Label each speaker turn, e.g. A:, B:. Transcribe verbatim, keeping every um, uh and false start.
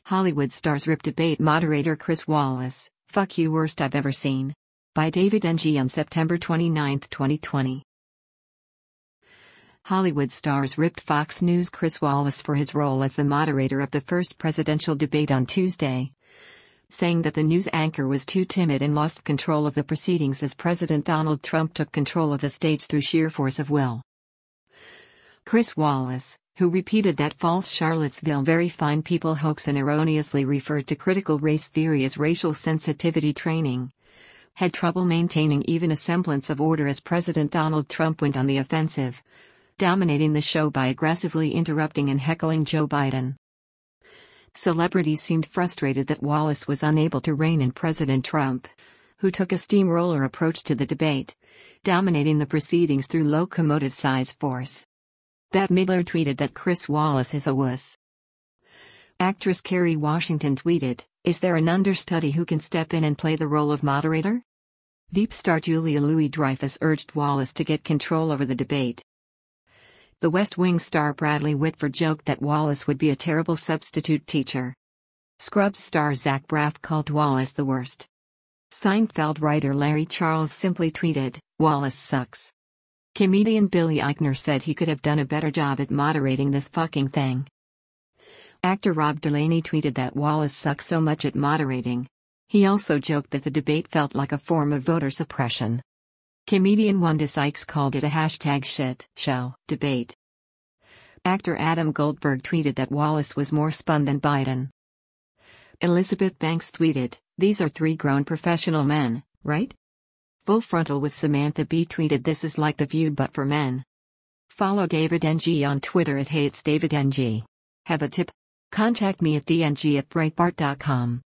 A: Hollywood stars rip debate moderator Chris Wallace, "Fuck you, worst I've ever seen." By David N G on September twenty-ninth, twenty twenty. Hollywood stars ripped Fox News' Chris Wallace for his role as the moderator of the first presidential debate on Tuesday, saying that the news anchor was too timid and lost control of the proceedings as President Donald Trump took control of the stage through sheer force of will. Chris Wallace, who repeated that false Charlottesville very fine people hoax and erroneously referred to critical race theory as racial sensitivity training, had trouble maintaining even a semblance of order as President Donald Trump went on the offensive, dominating the show by aggressively interrupting and heckling Joe Biden. Celebrities seemed frustrated that Wallace was unable to rein in President Trump, who took a steamroller approach to the debate, dominating the proceedings through locomotive-size force. Bette Midler tweeted that Chris Wallace is a wuss. Actress Kerry Washington tweeted, "Is there an understudy who can step in and play the role of moderator?" Veep star Julia Louis-Dreyfus urged Wallace to get control over the debate. The West Wing star Bradley Whitford joked that Wallace would be a terrible substitute teacher. Scrubs star Zach Braff called Wallace the worst. Seinfeld writer Larry Charles simply tweeted, "Wallace sucks." Comedian Billy Eichner said he could have done a better job at moderating this fucking thing. Actor Rob Delaney tweeted that Wallace sucks so much at moderating. He also joked that the debate felt like a form of voter suppression. Comedian Wanda Sykes called it a hashtag shit show debate. Actor Adam Goldberg tweeted that Wallace was more spun than Biden. Elizabeth Banks tweeted, "These are three grown professional men, right?" Full Frontal with Samantha Bee tweeted, "This is like The View but for men." Follow David N G on Twitter at Hey It's David N G. Have a tip? Contact me at d n g at breitbart dot com.